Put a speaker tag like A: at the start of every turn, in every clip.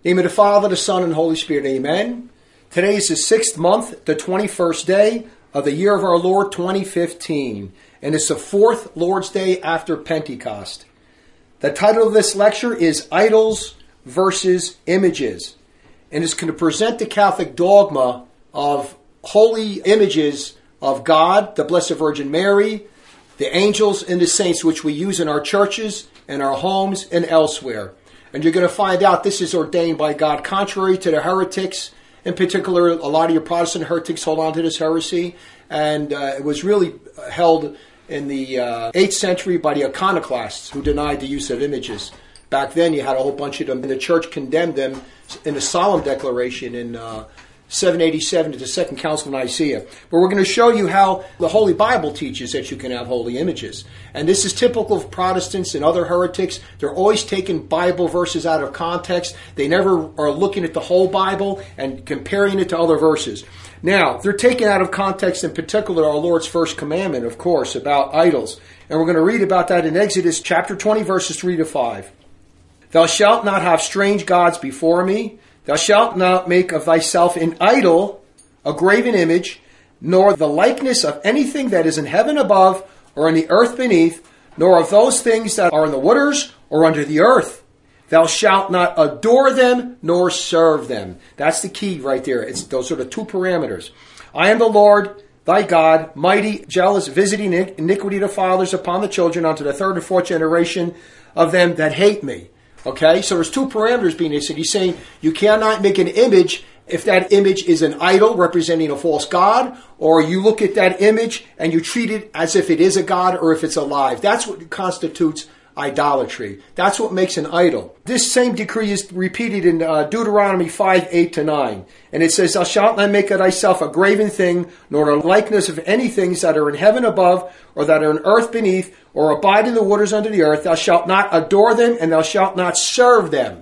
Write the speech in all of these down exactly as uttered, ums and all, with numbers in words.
A: In the name of the Father, the Son, and the Holy Spirit, amen. Today is the sixth month, the twenty-first day of the year of our Lord, twenty fifteen. And it's the fourth Lord's Day after Pentecost. The title of this lecture is Idols versus Images. And it's going to present the Catholic dogma of holy images of God, the Blessed Virgin Mary, the angels, and the saints, which we use in our churches, in our homes, and elsewhere. And you're going to find out this is ordained by God, contrary to the heretics. In particular, a lot of your Protestant heretics hold on to this heresy. And uh, it was really held in the uh, eighth century by the iconoclasts who denied the use of images. Back then, you had a whole bunch of them, and the church condemned them in a solemn declaration in uh, seven eighty-seven to the Second Council of Nicaea. But we're going to show you how the Holy Bible teaches that you can have holy images. And this is typical of Protestants and other heretics. They're always taking Bible verses out of context. They never are looking at the whole Bible and comparing it to other verses. Now, they're taken out of context, in particular, our Lord's first commandment, of course, about idols. And we're going to read about that in Exodus chapter twenty, verses three to five. Thou shalt not have strange gods before me. Thou shalt not make of thyself an idol, a graven image, nor the likeness of anything that is in heaven above, or in the earth beneath, nor of those things that are in the waters, or under the earth. Thou shalt not adore them, nor serve them. That's the key right there. It's, those are the two parameters. I am the Lord, thy God, mighty, jealous, visiting iniquity to fathers upon the children, unto the third and fourth generation of them that hate me. Okay, so there's two parameters being said. He's saying you cannot make an image if that image is an idol representing a false god, or you look at that image and you treat it as if it is a god or if it's alive. That's what constitutes idolatry. That's what makes an idol. This same decree is repeated in uh, Deuteronomy five, eight to nine. And it says, Thou shalt not make of thyself a graven thing, nor a likeness of any things that are in heaven above, or that are in earth beneath, or abide in the waters under the earth. Thou shalt not adore them, and thou shalt not serve them.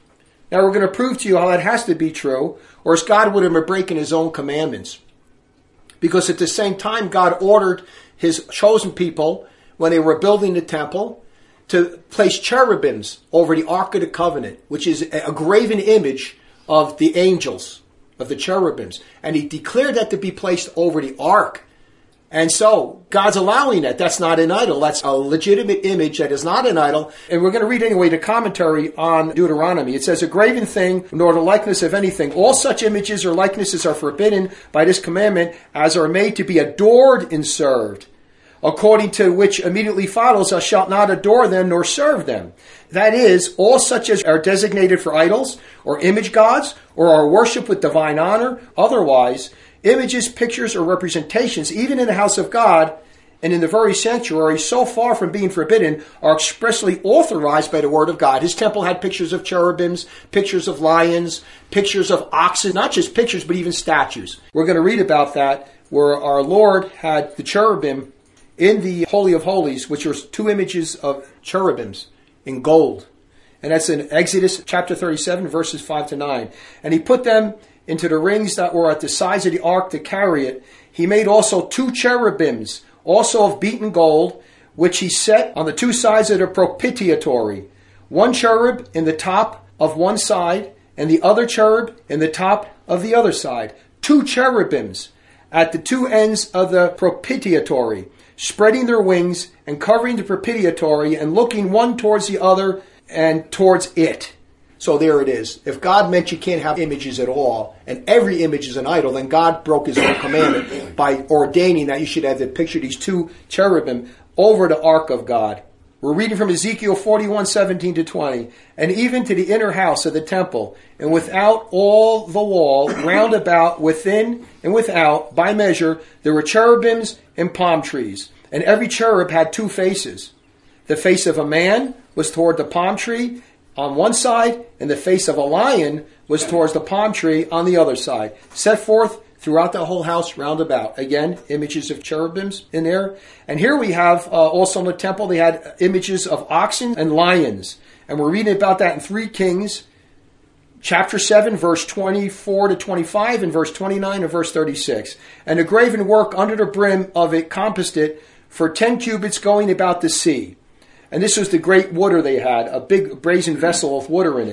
A: Now we're going to prove to you how that has to be true, or else God would have been breaking his own commandments. Because at the same time, God ordered his chosen people, when they were building the temple, to place cherubims over the Ark of the Covenant, which is a graven image of the angels, of the cherubims. And he declared that to be placed over the Ark. And so, God's allowing that. That's not an idol. That's a legitimate image that is not an idol. And we're going to read anyway the commentary on Deuteronomy. It says, A graven thing, nor the likeness of anything. All such images or likenesses are forbidden by this commandment, as are made to be adored and served. According to which immediately follows, Thou shalt not adore them nor serve them. That is, all such as are designated for idols, or image gods, or are worshipped with divine honor. Otherwise, images, pictures, or representations, even in the house of God and in the very sanctuary, so far from being forbidden, are expressly authorized by the word of God. His temple had pictures of cherubims, pictures of lions, pictures of oxen, not just pictures, but even statues. We're going to read about that, where our Lord had the cherubim in the Holy of Holies, which are two images of cherubims in gold. And that's in Exodus chapter thirty-seven, verses five to nine. And he put them into the rings that were at the sides of the ark to carry it. He made also two cherubims, also of beaten gold, which he set on the two sides of the propitiatory. One cherub in the top of one side, and the other cherub in the top of the other side. Two cherubims at the two ends of the propitiatory, spreading their wings and covering the propitiatory and looking one towards the other and towards it. So there it is. If God meant you can't have images at all, and every image is an idol, then God broke his own commandment by ordaining that you should have the picture of these two cherubim over the ark of God. We're reading from Ezekiel forty-one, seventeen to twenty. And even to the inner house of the temple, and without all the wall, round about, within and without, by measure, there were cherubims and palm trees. And every cherub had two faces. The face of a man was toward the palm tree on one side, and the face of a lion was towards the palm tree on the other side. Set forth throughout the whole house round about. Again, images of cherubims in there. And here we have, uh, also in the temple, they had images of oxen and lions. And we're reading about that in three Kings, chapter seven, verse twenty-four to twenty-five, and verse twenty-nine and verse thirty-six. And the graven work under the brim of it compassed it for ten cubits going about the sea. And this was the great water they had, a big brazen vessel of water in it.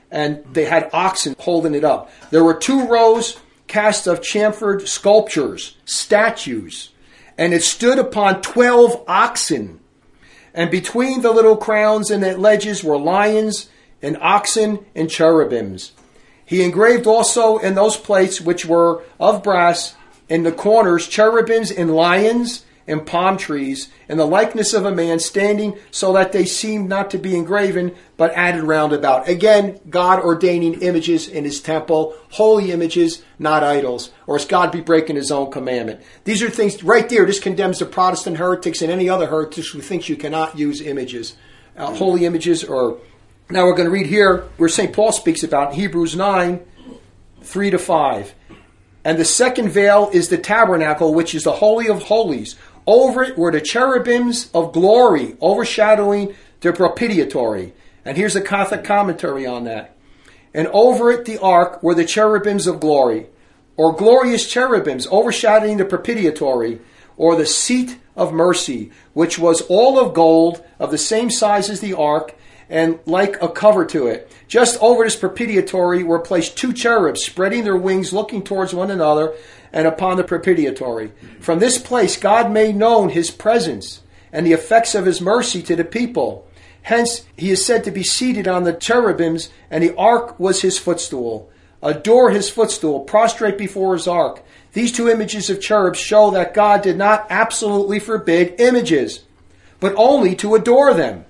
A: and they had oxen holding it up. There were two rows cast of chamfered sculptures, statues, and it stood upon twelve oxen. And between the little crowns and the ledges were lions and oxen and cherubims. He engraved also in those plates which were of brass in the corners cherubims and lions and palm trees and the likeness of a man standing, so that they seemed not to be engraven but added round about. Again, God ordaining images in his temple, holy images, not idols, or else God be breaking his own commandment. These are things right there. This condemns the Protestant heretics and any other heretics who thinks you cannot use images, uh, holy images. Or now we're going to read here where Saint Paul speaks about Hebrews nine, three to five. And the second veil is the tabernacle, which is the Holy of Holies. Over it were the cherubims of glory, overshadowing the propitiatory. And here's a Catholic commentary on that. And over it, the ark, were the cherubims of glory, or glorious cherubims, overshadowing the propitiatory, or the seat of mercy, which was all of gold, of the same size as the ark, and like a cover to it. Just over this propitiatory were placed two cherubs, spreading their wings, looking towards one another, and upon the propitiatory. From this place God made known his presence, and the effects of his mercy to the people. Hence he is said to be seated on the cherubims, and the ark was his footstool. Adore his footstool, prostrate before his ark. These two images of cherubs show that God did not absolutely forbid images, but only to adore them.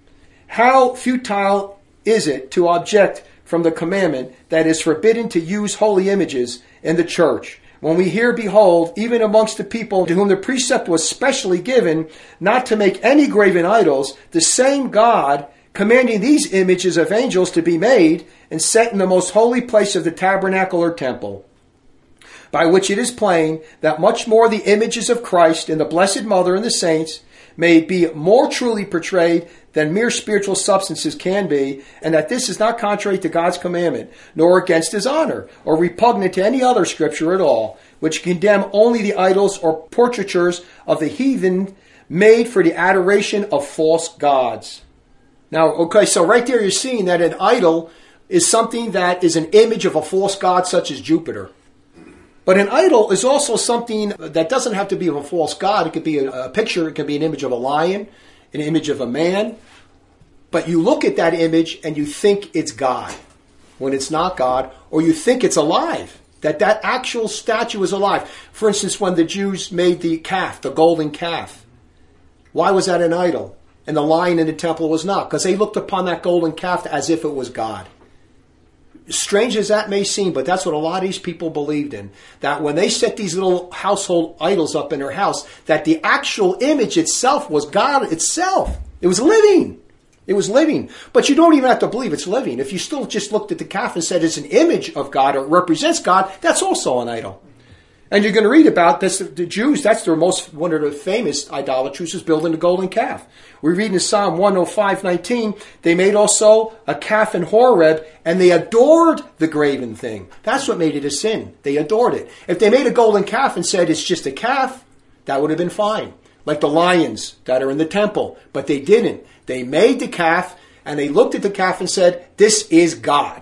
A: How futile is it to object from the commandment that is forbidden to use holy images in the church, when we hear, behold, even amongst the people to whom the precept was specially given, not to make any graven idols, the same God commanding these images of angels to be made and set in the most holy place of the tabernacle or temple, by which it is plain that much more the images of Christ and the Blessed Mother and the saints may be more truly portrayed than mere spiritual substances can be, and that this is not contrary to God's commandment, nor against his honor, or repugnant to any other scripture at all, which condemn only the idols or portraitures of the heathen made for the adoration of false gods. Now, okay, so right there you're seeing that an idol is something that is an image of a false god such as Jupiter. But an idol is also something that doesn't have to be of a false god. It could be a, a picture, it could be an image of a lion, an image of a man. But you look at that image and you think it's God when it's not God, or you think it's alive, that that actual statue is alive. For instance, when the Jews made the calf, the golden calf, why was that an idol? And the lion in the temple was not, because they looked upon that golden calf as if it was God. Strange as that may seem, but that's what a lot of these people believed in. That when they set these little household idols up in their house, that the actual image itself was God itself. It was living. It was living. But you don't even have to believe it's living. If you still just looked at the calf and said it's an image of God or represents God, that's also an idol. And you're going to read about this. The Jews, that's their most, one of the famous idolatries is building the golden calf. We read in Psalm one oh five nineteen, they made also a calf in Horeb, and they adored the graven thing. That's what made it a sin. They adored it. If they made a golden calf and said it's just a calf, that would have been fine. Like the lions that are in the temple. But they didn't. They made the calf, and they looked at the calf and said, this is God.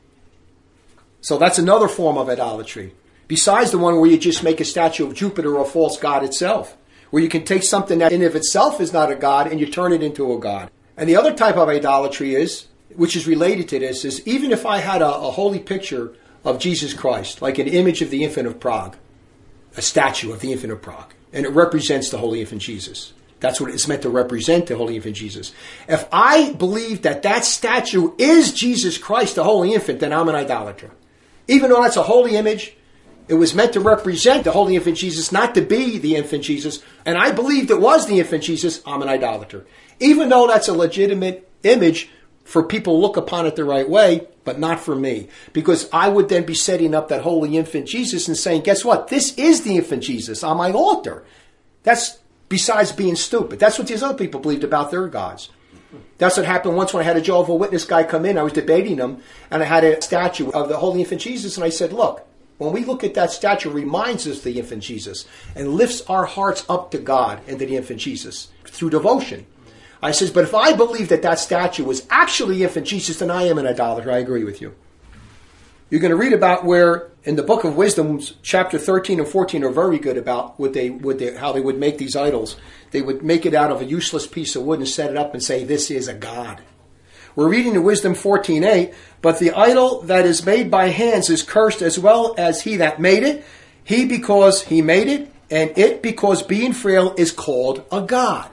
A: So that's another form of idolatry. Besides the one where you just make a statue of Jupiter or a false god itself, where you can take something that in of itself is not a god and you turn it into a god. And the other type of idolatry is, which is related to this, is even if I had a, a holy picture of Jesus Christ, like an image of the Infant of Prague, a statue of the Infant of Prague, and it represents the Holy Infant Jesus. That's what it's meant to represent, the Holy Infant Jesus. If I believe that that statue is Jesus Christ, the Holy Infant, then I'm an idolater. Even though that's a holy image, it was meant to represent the Holy Infant Jesus, not to be the Infant Jesus. And I believed it was the Infant Jesus, I'm an idolater. Even though that's a legitimate image for people to look upon it the right way, but not for me. Because I would then be setting up that Holy Infant Jesus and saying, guess what? This is the Infant Jesus on my altar. That's besides being stupid. That's what these other people believed about their gods. That's what happened once when I had a Jehovah's Witness guy come in. I was debating him, and I had a statue of the Holy Infant Jesus, and I said, look, when we look at that statue, it reminds us of the Infant Jesus and lifts our hearts up to God and to the Infant Jesus through devotion. I says, but if I believe that that statue was actually infant Jesus, then I am an idolater. I agree with you. You're going to read about where in the book of Wisdom, chapter thirteen and fourteen are very good about what they would they, how they would make these idols. They would make it out of a useless piece of wood and set it up and say, this is a god. We're reading in Wisdom fourteen eight, but the idol that is made by hands is cursed as well as he that made it. He because he made it, and it because being frail is called a god.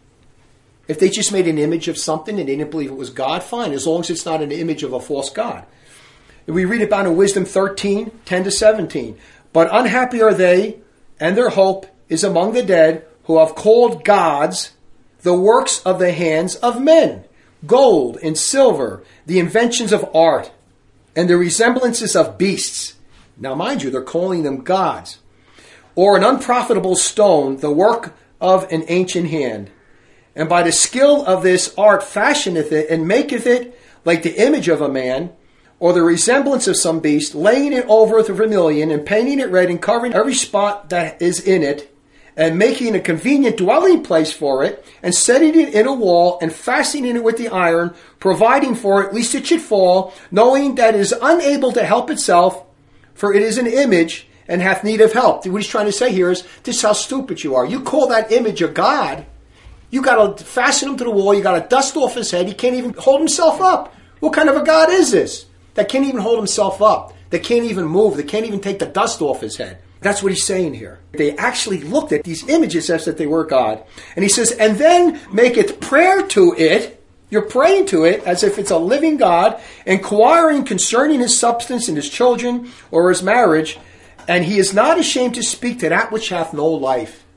A: If they just made an image of something and they didn't believe it was God, fine, as long as it's not an image of a false god. We read about in Wisdom thirteen, ten to seventeen. But unhappy are they, and their hope is among the dead, who have called gods the works of the hands of men, gold and silver, the inventions of art, and the resemblances of beasts. Now mind you, they're calling them gods. Or an unprofitable stone, the work of an ancient hand. And by the skill of this art fashioneth it, and maketh it like the image of a man, or the resemblance of some beast, laying it over with vermilion, and painting it red, and covering every spot that is in it, and making a convenient dwelling place for it, and setting it in a wall, and fastening it with the iron, providing for it, lest it should fall, knowing that it is unable to help itself, for it is an image, and hath need of help. What he's trying to say here is, this is how stupid you are. You call that image a god. You got to fasten him to the wall. You got to dust off his head. He can't even hold himself up. What kind of a god is this? That can't even hold himself up. That can't even move. That can't even take the dust off his head. That's what he's saying here. They actually looked at these images as that they were God. And he says, and then maketh prayer to it. You're praying to it as if it's a living God, inquiring concerning his substance and his children or his marriage. And he is not ashamed to speak to that which hath no life.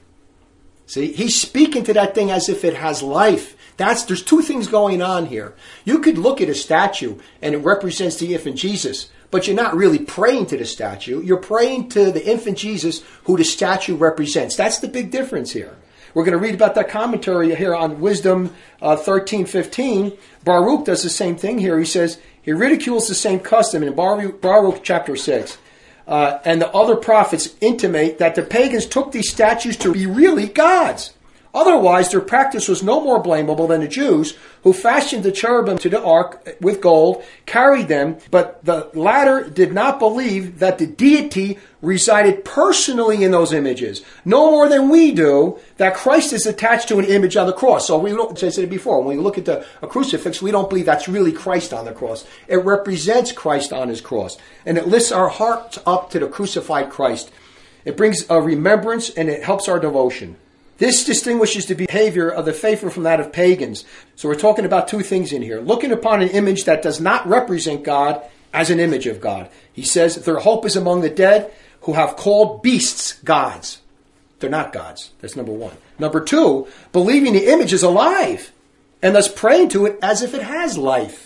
A: See, he's speaking to that thing as if it has life. That's, there's two things going on here. You could look at a statue and it represents the infant Jesus, but you're not really praying to the statue. You're praying to the infant Jesus who the statue represents. That's the big difference here. We're going to read about that commentary here on Wisdom uh, thirteen fifteen. Baruch does the same thing here. He says, he ridicules the same custom in Baruch, Baruch chapter six. Uh, and the other prophets intimate that the pagans took these statues to be really gods. Otherwise, their practice was no more blamable than the Jews, who fashioned the cherubim to the ark with gold, carried them, but the latter did not believe that the deity resided personally in those images, no more than we do that Christ is attached to an image on the cross. So we don't, as I said before, when we look at the a crucifix, we don't believe that's really Christ on the cross. It represents Christ on his cross, and it lifts our hearts up to the crucified Christ. It brings a remembrance, and it helps our devotion. This distinguishes the behavior of the faithful from that of pagans. So we're talking about two things in here. Looking upon an image that does not represent God as an image of God. He says their hope is among the dead who have called beasts gods. They're not gods. That's number one. Number two, believing the image is alive and thus praying to it as if it has life.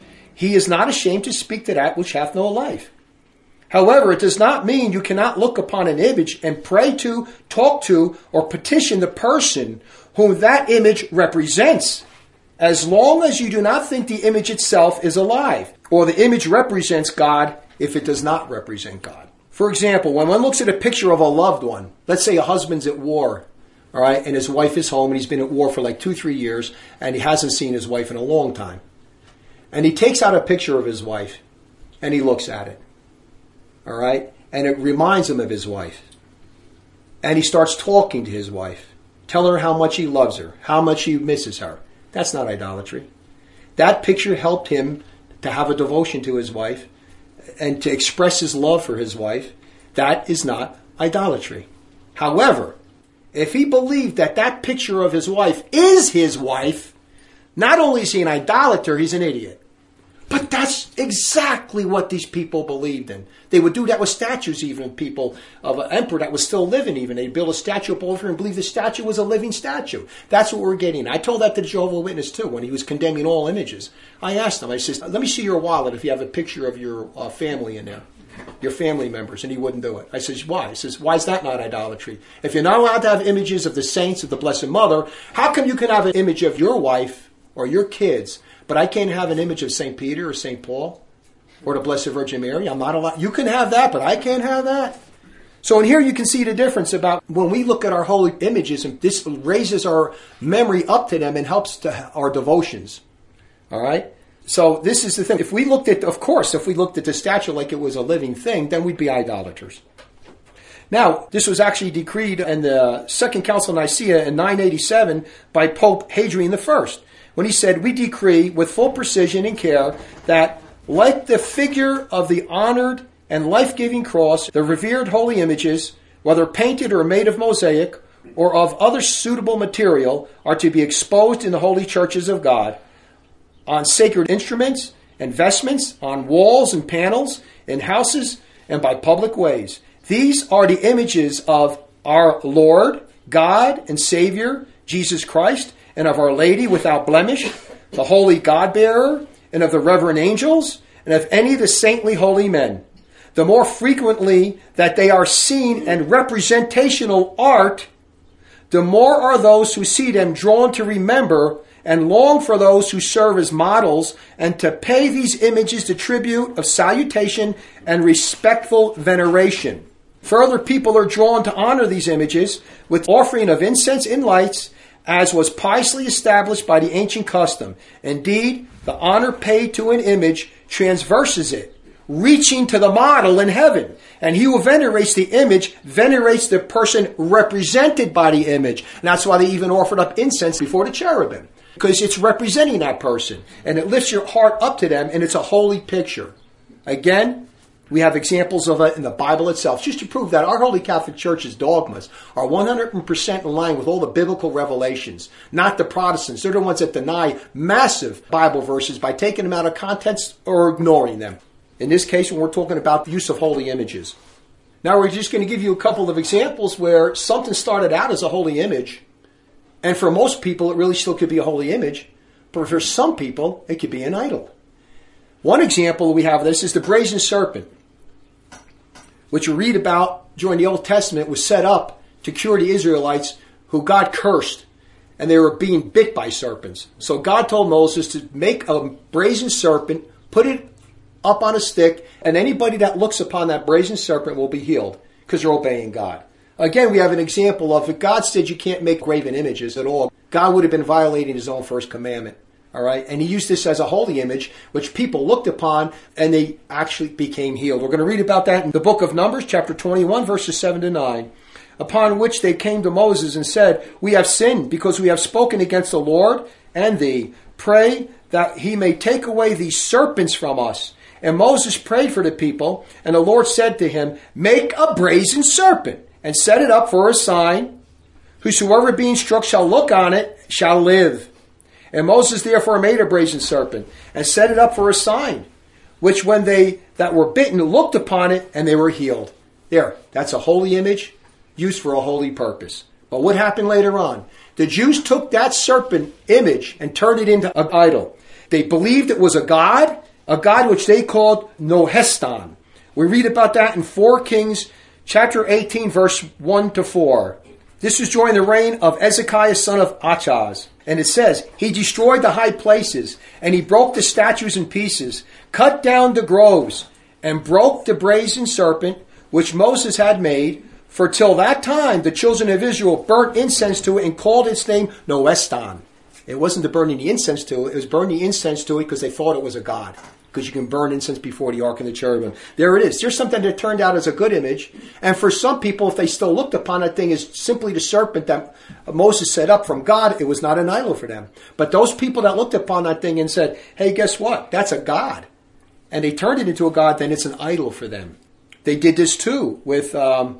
A: He is not ashamed to speak to that which hath no life. However, it does not mean you cannot look upon an image and pray to, talk to, or petition the person whom that image represents, as long as you do not think the image itself is alive, or the image represents God if it does not represent God. For example, when one looks at a picture of a loved one, let's say a husband's at war, all right, and his wife is home, and he's been at war for like two, three years, and he hasn't seen his wife in a long time. And he takes out a picture of his wife, and he looks at it. All right? And it reminds him of his wife. And he starts talking to his wife, telling her how much he loves her, how much he misses her. That's not idolatry. That picture helped him to have a devotion to his wife and to express his love for his wife. That is not idolatry. However, if he believed that that picture of his wife is his wife, not only is he an idolater, he's an idiot. But that's exactly what these people believed in. They would do that with statues even, people of an emperor that was still living even. They'd build a statue up over and believe the statue was a living statue. That's what we're getting. I told that to the Jehovah's Witness too when he was condemning all images. I asked him, I said, let me see your wallet if you have a picture of your uh, family in there, your family members, and he wouldn't do it. I said, why? He says, why is that not idolatry? If you're not allowed to have images of the saints of the Blessed Mother, how come you can have an image of your wife or your kids, but I can't have an image of Saint Peter or Saint Paul or the Blessed Virgin Mary? I'm not allowed. You can have that, but I can't have that. So in here you can see the difference about when we look at our holy images, and this raises our memory up to them and helps to our devotions. All right? So this is the thing. If we looked at, of course, if we looked at the statue like it was a living thing, then we'd be idolaters. Now, this was actually decreed in the Second Council of Nicaea in nine eighty-seven by Pope Hadrian the First, when he said, "We decree with full precision and care that, like the figure of the honored and life-giving cross, the revered holy images, whether painted or made of mosaic or of other suitable material, are to be exposed in the holy churches of God, on sacred instruments and vestments, on walls and panels, in houses, and by public ways. These are the images of our Lord, God and Savior, Jesus Christ, and of Our Lady without blemish, the holy God-bearer, and of the reverend angels, and of any of the saintly holy men. The more frequently that they are seen in representational art, the more are those who see them drawn to remember and long for those who serve as models, and to pay these images the tribute of salutation and respectful veneration. Further, people are drawn to honor these images with offering of incense and lights, as was piously established by the ancient custom. Indeed, the honor paid to an image transverses it, reaching to the model in heaven. And he who venerates the image venerates the person represented by the image. And that's why they even offered up incense before the cherubim, because it's representing that person. And it lifts your heart up to them, and it's a holy picture. Again, we have examples of it in the Bible itself, just to prove that our Holy Catholic Church's dogmas are one hundred percent in line with all the biblical revelations, not the Protestants. They're the ones that deny massive Bible verses by taking them out of context or ignoring them. In this case, when we're talking about the use of holy images. Now, we're just going to give you a couple of examples where something started out as a holy image, and for most people, it really still could be a holy image, but for some people, it could be an idol. One example we have of this is the brazen serpent, which we read about during the Old Testament, was set up to cure the Israelites who got cursed, and they were being bit by serpents. So God told Moses to make a brazen serpent, put it up on a stick, and anybody that looks upon that brazen serpent will be healed, because they're obeying God. Again, we have an example of if God said you can't make graven images at all, God would have been violating his own first commandment. All right, and he used this as a holy image, which people looked upon, and they actually became healed. We're going to read about that in the book of Numbers, chapter twenty-one, verses seven to nine. Upon which they came to Moses and said, "We have sinned, because we have spoken against the Lord and thee. Pray that he may take away these serpents from us." And Moses prayed for the people, and the Lord said to him, "Make a brazen serpent, and set it up for a sign. Whosoever being struck shall look on it shall live." And Moses therefore made a brazen serpent, and set it up for a sign, which when they that were bitten looked upon it, and they were healed. There, that's a holy image used for a holy purpose. But what happened later on? The Jews took that serpent image and turned it into an idol. They believed it was a god, a god which they called Nohestan. We read about that in Four Kings, chapter eighteen, verse one to four. This was during the reign of Ezekiah, son of Achaz. And it says, "He destroyed the high places, and he broke the statues in pieces, cut down the groves, and broke the brazen serpent which Moses had made. For till that time the children of Israel burnt incense to it and called its name Nohestan." It wasn't the burning the incense to it, it was burning the incense to it because they thought it was a god. Because you can burn incense before the ark and the cherubim. There it is. There's something that turned out as a good image. And for some people, if they still looked upon that thing as simply the serpent that Moses set up from God, it was not an idol for them. But those people that looked upon that thing and said, "Hey, guess what? That's a god." And they turned it into a god, then it's an idol for them. They did this too with um,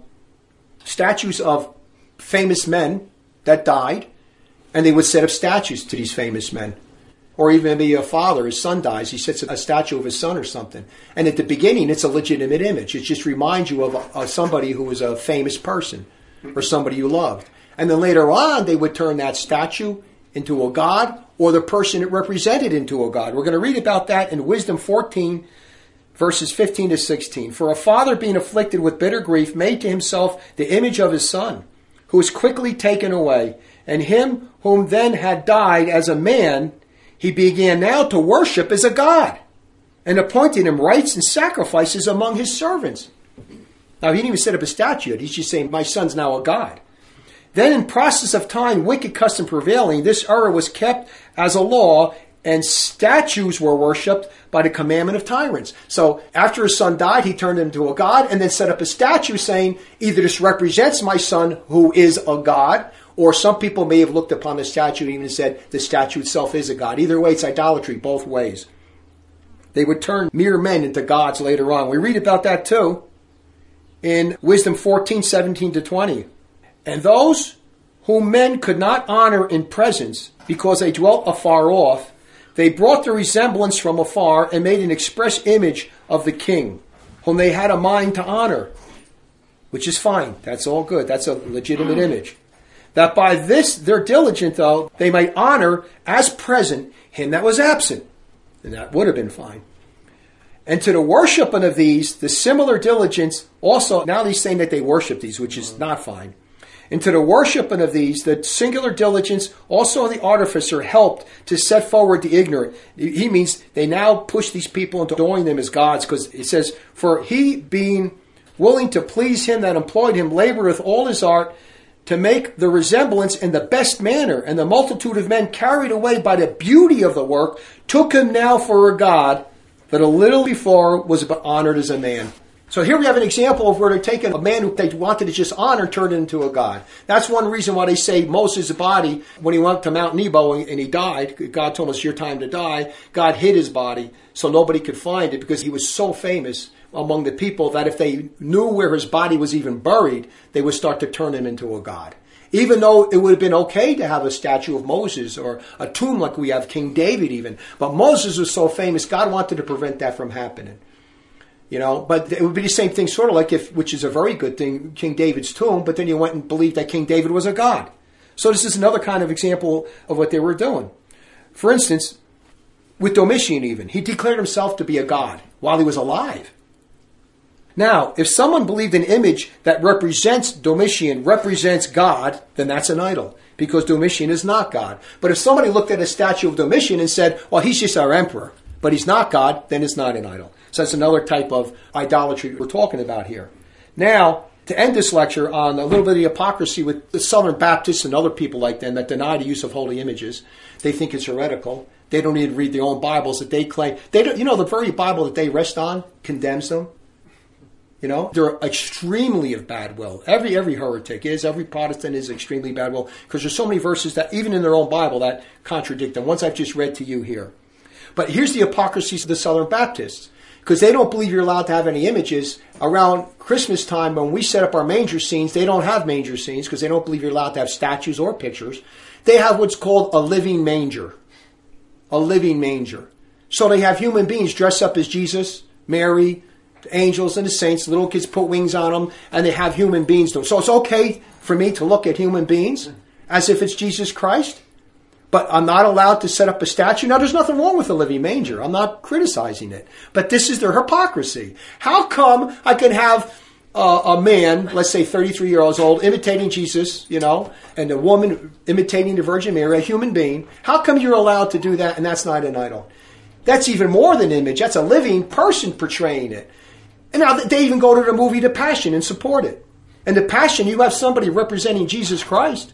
A: statues of famous men that died. And they would set up statues to these famous men. Or even maybe a father, his son dies, he sets a statue of his son or something. And at the beginning, it's a legitimate image. It just reminds you of a, of somebody who was a famous person or somebody you loved. And then later on, they would turn that statue into a god or the person it represented into a god. We're going to read about that in Wisdom fourteen, verses fifteen to sixteen. "For a father being afflicted with bitter grief made to himself the image of his son, who was quickly taken away. And him whom then had died as a man, he began now to worship as a god, and appointed him rites and sacrifices among his servants. Now, he didn't even set up a statue yet. He's just saying, my son's now a god. Then in process of time, wicked custom prevailing, this error was kept as a law, and statues were worshipped by the commandment of tyrants. So after his son died, he turned him into a god and then set up a statue saying, either this represents my son who is a god, or some people may have looked upon the statue and even said the statue itself is a god. Either way, it's idolatry, both ways. They would turn mere men into gods later on. We read about that too in Wisdom fourteen, seventeen to twenty. And those whom men could not honor in presence because they dwelt afar off, they brought the resemblance from afar and made an express image of the king, whom they had a mind to honor, which is fine. That's all good. That's a legitimate image. That by this, their diligent, though, they might honor as present him that was absent. And that would have been fine. And to the worshiping of these, the similar diligence also, now he's saying that they worship these, which is not fine. And to the worshiping of these, the singular diligence also the artificer helped to set forward the ignorant. He means they now push these people into adoring them as gods, because it says, for he being willing to please him that employed him labored with all his art to make the resemblance in the best manner, and the multitude of men carried away by the beauty of the work took him now for a god that a little before was but honored as a man. So here we have an example of where they're taking a man who they wanted to just honor and turn it into a god. That's one reason why they say Moses' body, when he went to Mount Nebo and he died, God told us your time to die, God hid his body so nobody could find it, because he was so famous among the people that if they knew where his body was even buried, they would start to turn him into a god. Even though it would have been okay to have a statue of Moses or a tomb like we have King David even. But Moses was so famous, God wanted to prevent that from happening. You know, but it would be the same thing, sort of like if, which is a very good thing, King David's tomb, but then you went and believed that King David was a god. So this is another kind of example of what they were doing. For instance, with Domitian even, he declared himself to be a god while he was alive. Now, if someone believed an image that represents Domitian, represents God, then that's an idol, because Domitian is not God. But if somebody looked at a statue of Domitian and said, well, he's just our emperor, but he's not God, then it's not an idol. So that's another type of idolatry we're talking about here. Now, to end this lecture on a little bit of the hypocrisy with the Southern Baptists and other people like them that deny the use of holy images. They think it's heretical. They don't even read their own Bibles that they claim. They don't, you know, the very Bible that they rest on condemns them. You know, they're extremely of bad will. Every every heretic is, every Protestant is extremely bad will, because there's so many verses that even in their own Bible that contradict them, ones I've just read to you here. But here's the hypocrisy of the Southern Baptists, because they don't believe you're allowed to have any images. Around Christmas time, when we set up our manger scenes, they don't have manger scenes because they don't believe you're allowed to have statues or pictures. They have what's called a living manger. A living manger. So they have human beings dressed up as Jesus, Mary, angels and the saints. Little kids put wings on them, and they have human beings do it. So it's okay for me to look at human beings as if it's Jesus Christ, but I'm not allowed to set up a statue. Now, there's nothing wrong with a living manger. I'm not criticizing it. But this is their hypocrisy. How come I can have uh, a man, let's say thirty-three years old, imitating Jesus, you know, and a woman imitating the Virgin Mary, a human being? How come you're allowed to do that and that's not an idol? That's even more than image. That's a living person portraying it. And now they even go to the movie The Passion and support it. And The Passion, you have somebody representing Jesus Christ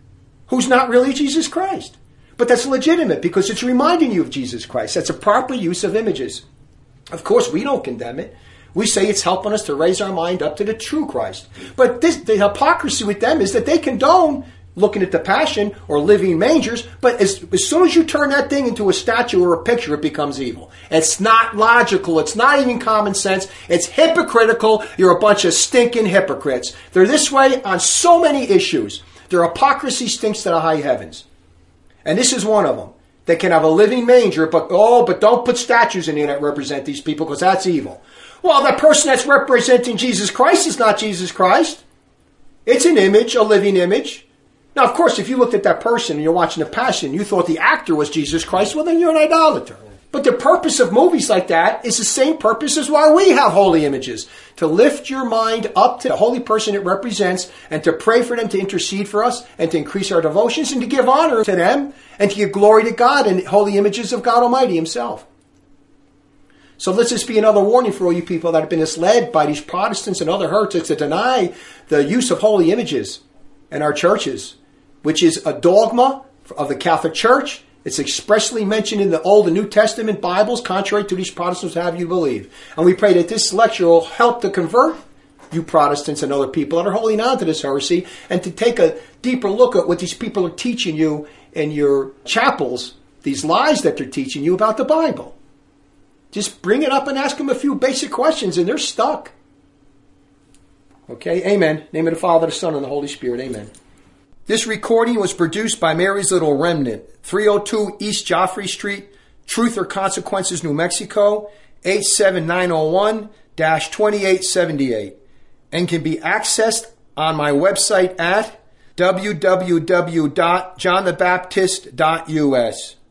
A: who's not really Jesus Christ. But that's legitimate because it's reminding you of Jesus Christ. That's a proper use of images. Of course, we don't condemn it. We say it's helping us to raise our mind up to the true Christ. But this, the hypocrisy with them is that they condone looking at the Passion or living mangers, but as, as soon as you turn that thing into a statue or a picture, it becomes evil. It's not logical. It's not even common sense. It's hypocritical. You're a bunch of stinking hypocrites. They're this way on so many issues. Their hypocrisy stinks to the high heavens. And this is one of them. They can have a living manger, but oh, but don't put statues in there that represent these people because that's evil. Well, that person that's representing Jesus Christ is not Jesus Christ. It's an image, a living image. Now, of course, if you looked at that person and you're watching The Passion, you thought the actor was Jesus Christ, well, then you're an idolater. But the purpose of movies like that is the same purpose as why we have holy images. To lift your mind up to the holy person it represents and to pray for them to intercede for us and to increase our devotions and to give honor to them and to give glory to God and holy images of God Almighty Himself. So let's just be another warning for all you people that have been misled by these Protestants and other heretics that deny the use of holy images in our churches, which is a dogma of the Catholic Church. It's expressly mentioned in the Old and New Testament Bibles, contrary to these Protestants have you believe. And we pray that this lecture will help to convert you Protestants and other people that are holding on to this heresy, and to take a deeper look at what these people are teaching you in your chapels, these lies that they're teaching you about the Bible. Just bring it up and ask them a few basic questions, and they're stuck. Okay, amen. In the name of the Father, the Son, and the Holy Spirit, amen. This recording was produced by Mary's Little Remnant, three oh two East Joffrey Street, Truth or Consequences, New Mexico, eight seven nine oh one dash twenty-eight seventy-eight, and can be accessed on my website at w w w dot john the baptist dot u s.